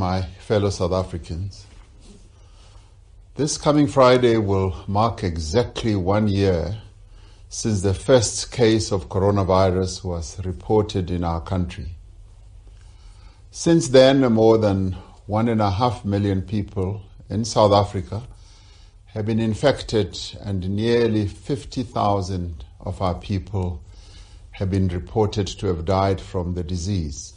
my fellow South Africans. This coming Friday will mark exactly 1 year since the first case of coronavirus was reported in our country. Since then, more than 1.5 million people in South Africa have been infected, and nearly 50,000 of our people have been reported to have died from the disease.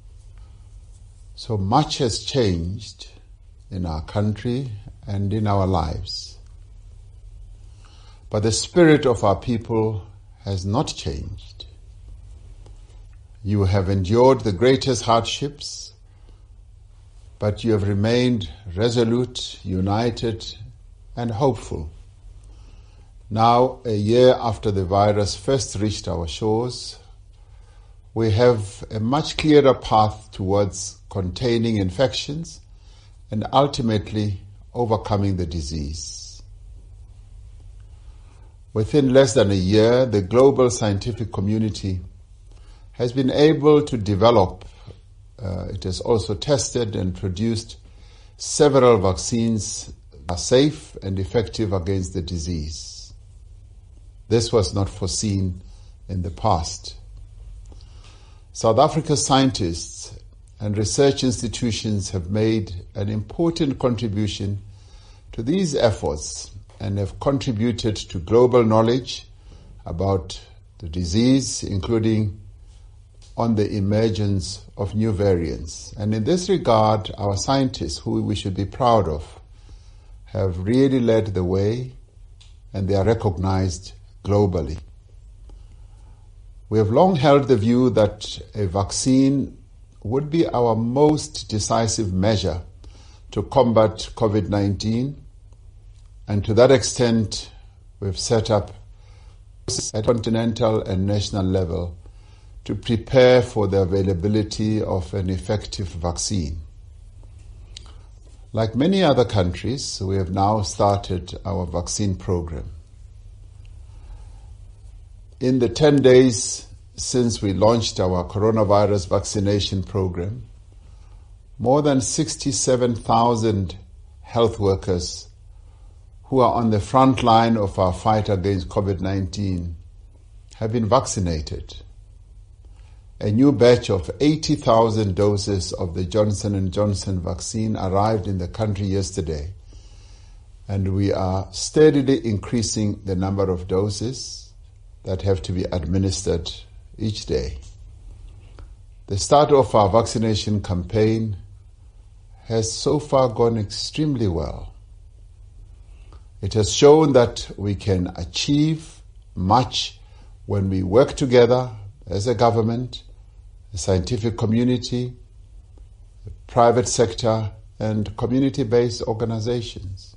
So much has changed in our country and in our lives. But the spirit of our people has not changed. You have endured the greatest hardships, but you have remained resolute, united, and hopeful. Now, a year after the virus first reached our shores, we have a much clearer path towards containing infections and ultimately overcoming the disease. Within less than a year, the global scientific community has been able to develop, it has also tested and produced several vaccines that are safe and effective against the disease. This was not foreseen in the past. South Africa's scientists and research institutions have made an important contribution to these efforts and have contributed to global knowledge about the disease, including on the emergence of new variants. And in this regard, our scientists, who we should be proud of, have really led the way, and they are recognized globally. We have long held the view that a vaccine would be our most decisive measure to combat COVID-19, and to that extent, we've set up at continental and national level to prepare for the availability of an effective vaccine. Like many other countries, we have now started our vaccine program. In the 10 days since we launched our coronavirus vaccination program, more than 67,000 health workers who are on the front line of our fight against COVID-19 have been vaccinated. A new batch of 80,000 doses of the Johnson & Johnson vaccine arrived in the country yesterday, and we are steadily increasing the number of doses that have to be administered each day. The start of our vaccination campaign has so far gone extremely well. It has shown that we can achieve much when we work together as a government, a scientific community, the private sector, and community-based organizations.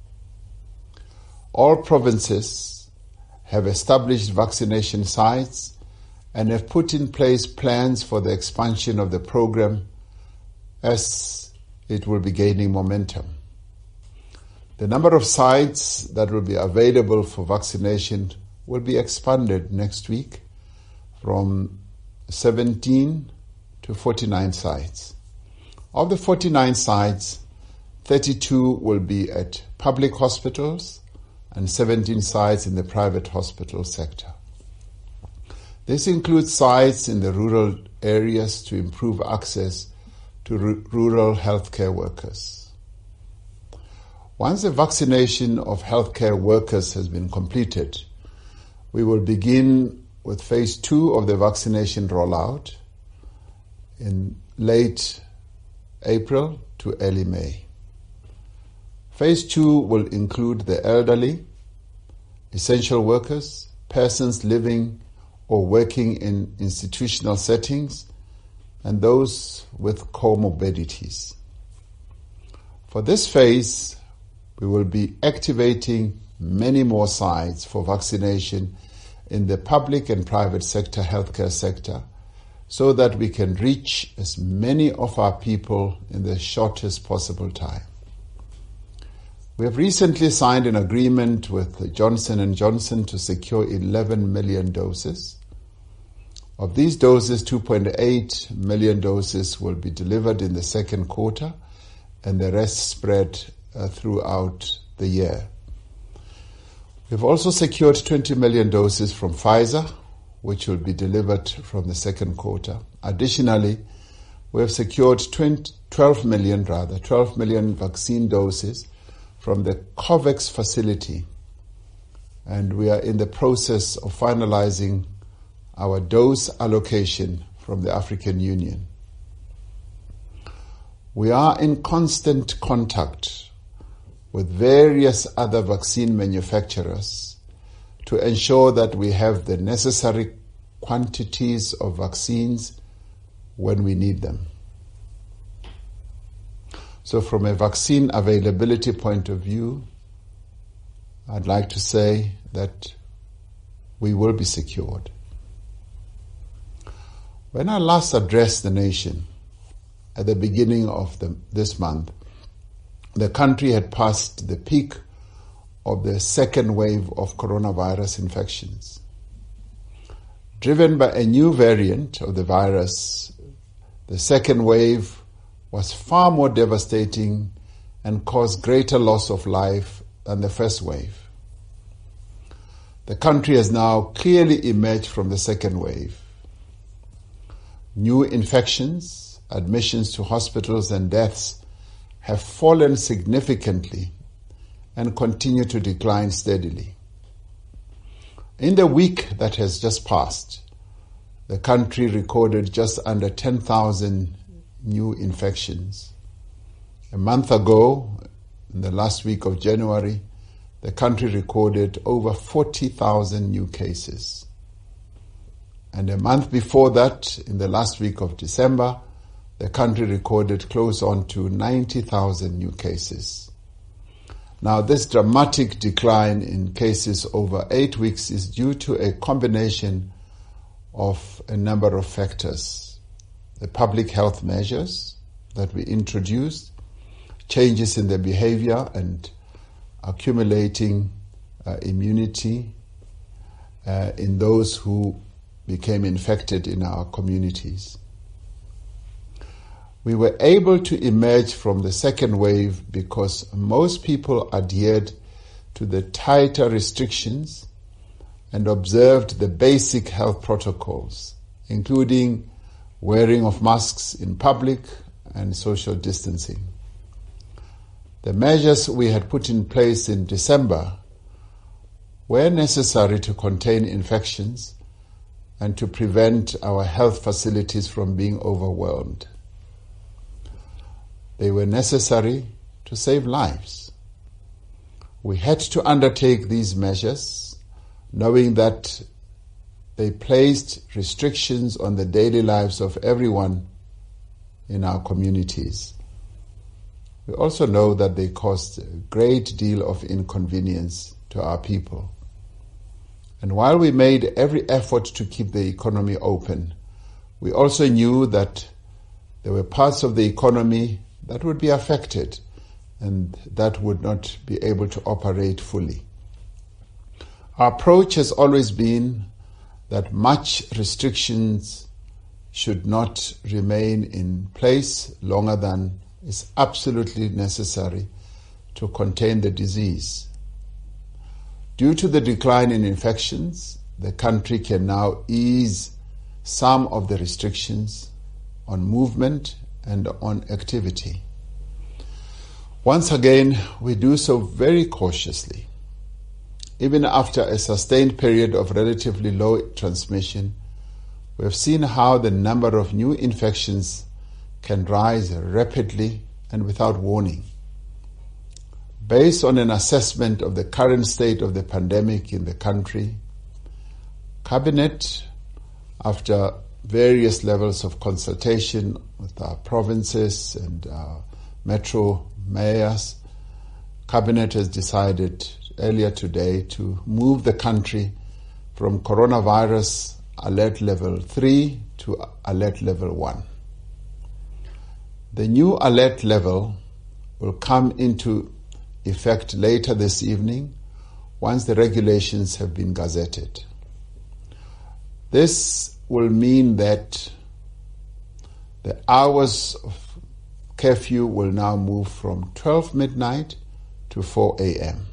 All provinces have established vaccination sites and have put in place plans for the expansion of the program as it will be gaining momentum. The number of sites that will be available for vaccination will be expanded next week from 17 to 49 sites. Of the 49 sites, 32 will be at public hospitals and 17 sites in the private hospital sector. This includes sites in the rural areas to improve access to rural healthcare workers. Once the vaccination of healthcare workers has been completed, we will begin with phase 2 of the vaccination rollout in late April to early May. Phase 2 will include the elderly, essential workers, persons living or working in institutional settings, and those with comorbidities. For this phase, we will be activating many more sites for vaccination in the public and private sector healthcare sector so that we can reach as many of our people in the shortest possible time. We have recently signed an agreement with Johnson & Johnson to secure 11 million doses. Of these doses, 2.8 million doses will be delivered in the second quarter, and the rest spread throughout the year. We've also secured 20 million doses from Pfizer, which will be delivered from the second quarter. Additionally, we have secured 12 million vaccine doses from the COVAX facility, and we are in the process of finalizing our dose allocation from the African Union. We are in constant contact with various other vaccine manufacturers to ensure that we have the necessary quantities of vaccines when we need them. So from a vaccine availability point of view, I'd like to say that we will be secured. When I last addressed the nation at the beginning of this month, the country had passed the peak of the second wave of coronavirus infections. Driven by a new variant of the virus, the second wave was far more devastating and caused greater loss of life than the first wave. The country has now clearly emerged from the second wave. New infections, admissions to hospitals, and deaths have fallen significantly and continue to decline steadily. In the week that has just passed, the country recorded just under 10,000 new infections. A month ago, in the last week of January, the country recorded over 40,000 new cases. And a month before that, in the last week of December, the country recorded close on to 90,000 new cases. Now, this dramatic decline in cases over 8 weeks is due to a combination of a number of factors. The public health measures that we introduced, changes in the behavior and accumulating immunity in those who became infected in our communities. We were able to emerge from the second wave because most people adhered to the tighter restrictions and observed the basic health protocols, including wearing of masks in public and social distancing. The measures we had put in place in December were necessary to contain infections and to prevent our health facilities from being overwhelmed. They were necessary to save lives. We had to undertake these measures, knowing that they placed restrictions on the daily lives of everyone in our communities. We also know that they caused a great deal of inconvenience to our people. And while we made every effort to keep the economy open, we also knew that there were parts of the economy that would be affected and that would not be able to operate fully. Our approach has always been that much restrictions should not remain in place longer than is absolutely necessary to contain the disease. Due to the decline in infections, the country can now ease some of the restrictions on movement and on activity. Once again, we do so very cautiously. Even after a sustained period of relatively low transmission, we have seen how the number of new infections can rise rapidly and without warning. Based on an assessment of the current state of the pandemic in the country, Cabinet, after various levels of consultation with our provinces and our metro mayors, Cabinet has decided earlier today to move the country from coronavirus alert level 3 to alert level 1. The new alert level will come into effect later this evening once the regulations have been gazetted. This will mean that the hours of curfew will now move from 12 midnight to 4 a.m.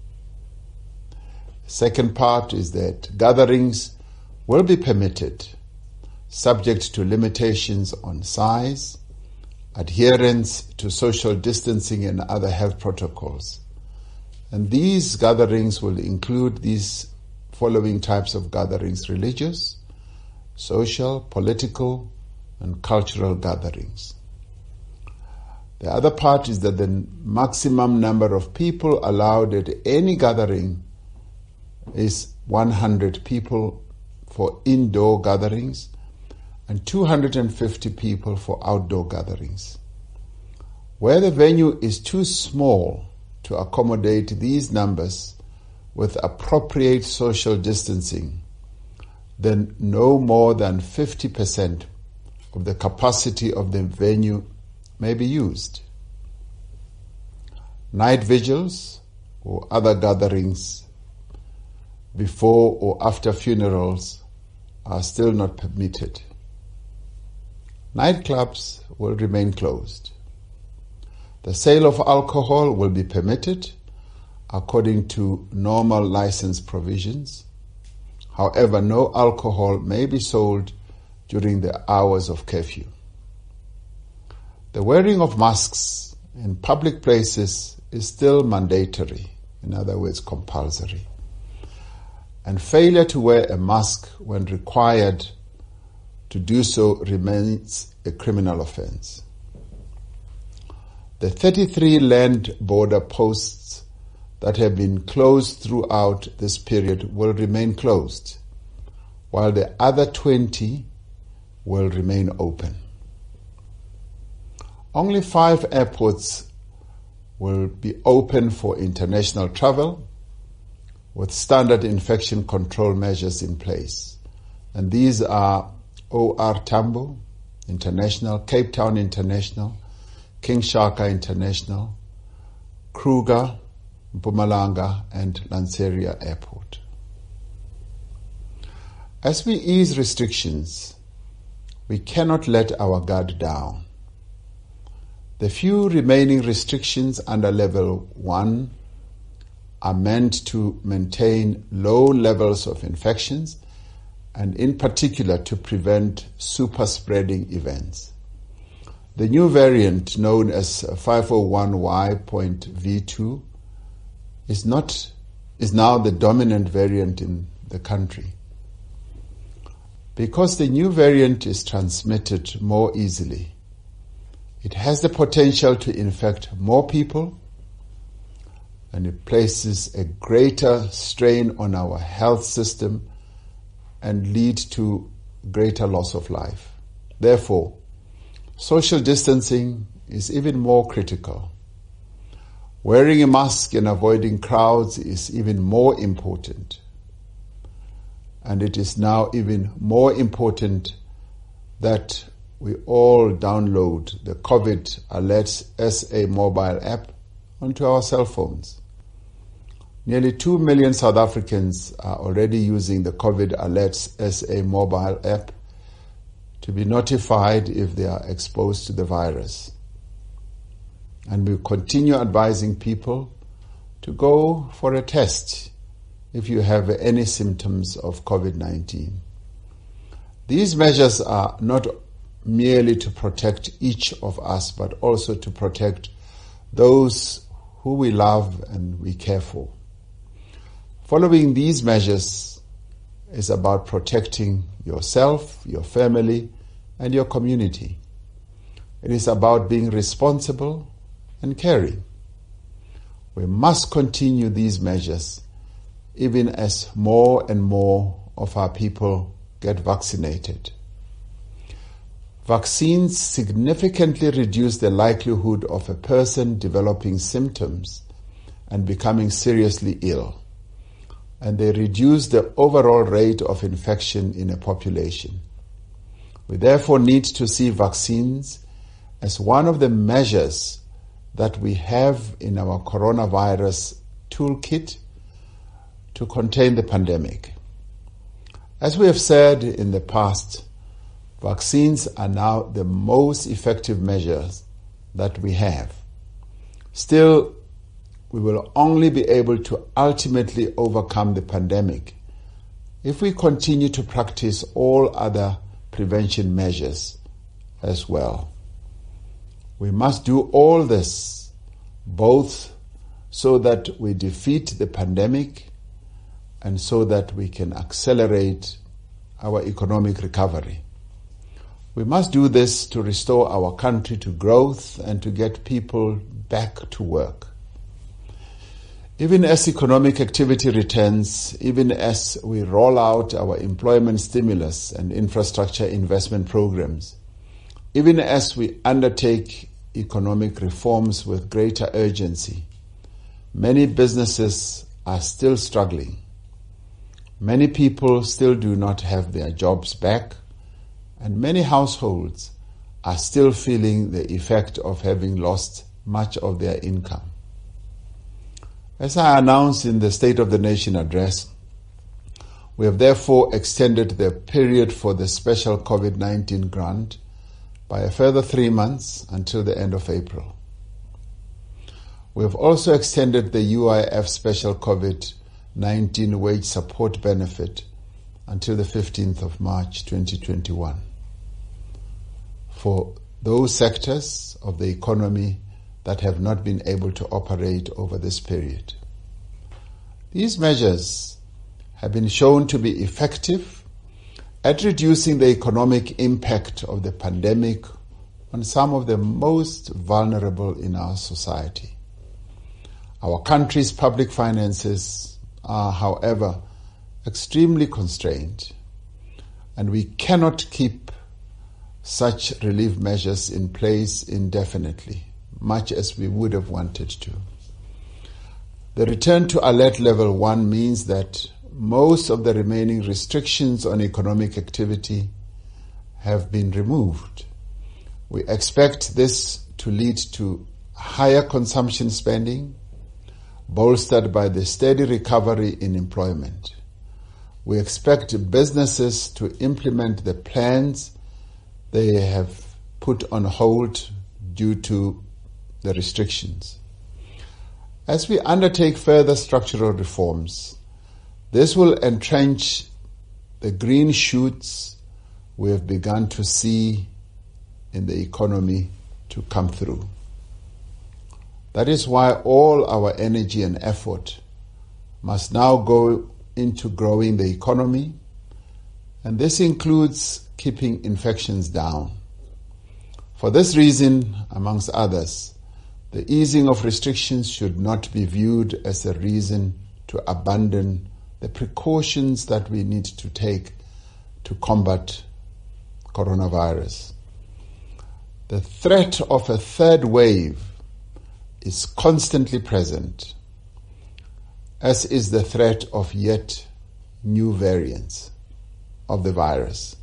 Second part is that gatherings will be permitted, subject to limitations on size, adherence to social distancing and other health protocols. And these gatherings will include these following types of gatherings: religious, social, political, and cultural gatherings. The other part is that the maximum number of people allowed at any gathering is 100 people for indoor gatherings and 250 people for outdoor gatherings. Where the venue is too small to accommodate these numbers with appropriate social distancing, then no more than 50% of the capacity of the venue may be used. Night vigils or other gatherings before or after funerals are still not permitted. Nightclubs will remain closed. The sale of alcohol will be permitted according to normal license provisions. However, no alcohol may be sold during the hours of curfew. The wearing of masks in public places is still mandatory, in other words, compulsory. And failure to wear a mask when required to do so remains a criminal offense. The 33 land border posts that have been closed throughout this period will remain closed, while the other 20 will remain open. Only 5 airports will be open for international travel with standard infection control measures in place. And these are OR Tambo International, Cape Town International, King Shaka International, Kruger, Mpumalanga, and Lanseria Airport. As we ease restrictions, we cannot let our guard down. The few remaining restrictions under Level 1 are meant to maintain low levels of infections and in particular to prevent super spreading events. The new variant known as 501Y.V2 is now the dominant variant in the country. Because the new variant is transmitted more easily, it has the potential to infect more people, and it places a greater strain on our health system and lead to greater loss of life. Therefore, social distancing is even more critical. Wearing a mask and avoiding crowds is even more important. And it is now even more important that we all download the COVID Alerts SA mobile app onto our cell phones. Nearly 2 million South Africans are already using the COVID Alerts SA mobile app to be notified if they are exposed to the virus. And we continue advising people to go for a test if you have any symptoms of COVID-19. These measures are not merely to protect each of us, but also to protect those who we love and we care for. Following these measures is about protecting yourself, your family, and your community. It is about being responsible and caring. We must continue these measures even as more and more of our people get vaccinated. Vaccines significantly reduce the likelihood of a person developing symptoms and becoming seriously ill, and they reduce the overall rate of infection in a population. We therefore need to see vaccines as one of the measures that we have in our coronavirus toolkit to contain the pandemic. As we have said in the past, vaccines are now the most effective measures that we have. Still, we will only be able to ultimately overcome the pandemic if we continue to practice all other prevention measures as well. We must do all this both so that we defeat the pandemic and so that we can accelerate our economic recovery. We must do this to restore our country to growth and to get people back to work. Even as economic activity returns, even as we roll out our employment stimulus and infrastructure investment programs, even as we undertake economic reforms with greater urgency, many businesses are still struggling. Many people still do not have their jobs back, and many households are still feeling the effect of having lost much of their income. As I announced in the State of the Nation address, we have therefore extended the period for the special COVID-19 grant by a further 3 months until the end of April. We have also extended the UIF special COVID-19 wage support benefit until the 15th of March 2021 for those sectors of the economy that have not been able to operate over this period. These measures have been shown to be effective at reducing the economic impact of the pandemic on some of the most vulnerable in our society. Our country's public finances are, however, extremely constrained, and we cannot keep such relief measures in place indefinitely, much as we would have wanted to. The return to alert level 1 means that most of the remaining restrictions on economic activity have been removed. We expect this to lead to higher consumption spending, bolstered by the steady recovery in employment. We expect businesses to implement the plans they have put on hold due to the restrictions. As we undertake further structural reforms, this will entrench the green shoots we have begun to see in the economy to come through. That is why all our energy and effort must now go into growing the economy, and this includes keeping infections down. For this reason, amongst others, the easing of restrictions should not be viewed as a reason to abandon the precautions that we need to take to combat coronavirus. The threat of a third wave is constantly present, as is the threat of yet new variants of the virus.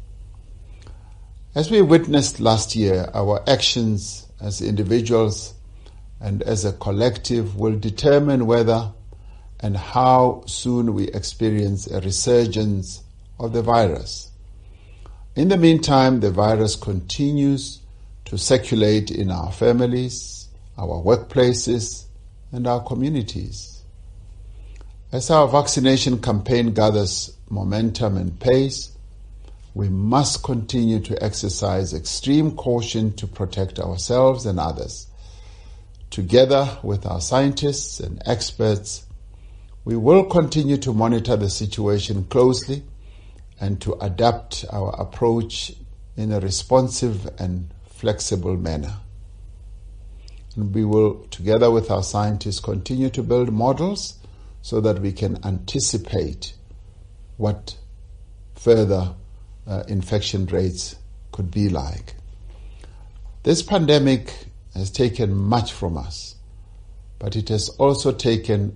As we witnessed last year, our actions as individuals and as a collective will determine whether and how soon we experience a resurgence of the virus. In the meantime, the virus continues to circulate in our families, our workplaces, and our communities. As our vaccination campaign gathers momentum and pace, we must continue to exercise extreme caution to protect ourselves and others. Together with our scientists and experts, we will continue to monitor the situation closely and to adapt our approach in a responsive and flexible manner. And we will, together with our scientists, continue to build models so that we can anticipate what further infection rates could be like. This pandemic has taken much from us, but it has also taken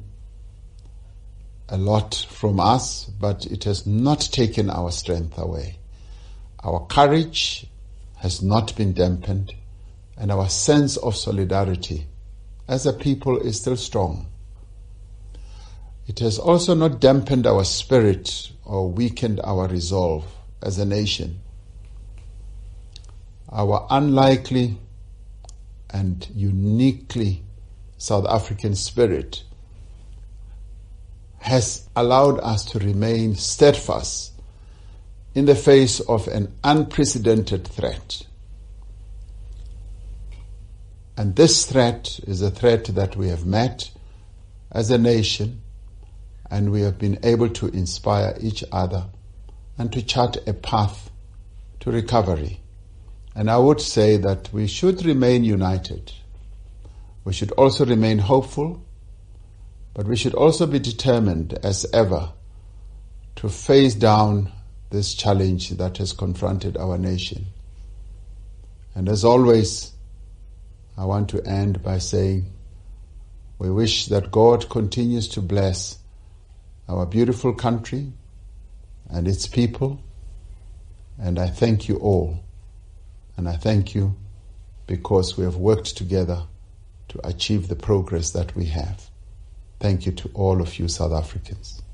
a lot from us, but it has not taken our strength away. Our courage has not been dampened, and our sense of solidarity as a people is still strong. it has also not dampened our spirit or weakened our resolve as a nation. Our unlikely and uniquely South African spirit has allowed us to remain steadfast in the face of an unprecedented threat. And this threat is a threat that we have met as a nation, and we have been able to inspire each other and to chart a path to recovery. And I would say that we should remain united. We should also remain hopeful, but we should also be determined as ever to face down this challenge that has confronted our nation. And as always, I want to end by saying we wish that God continues to bless our beautiful country and its people. And I thank you all. And I thank you because we have worked together to achieve the progress that we have. Thank you to all of you South Africans.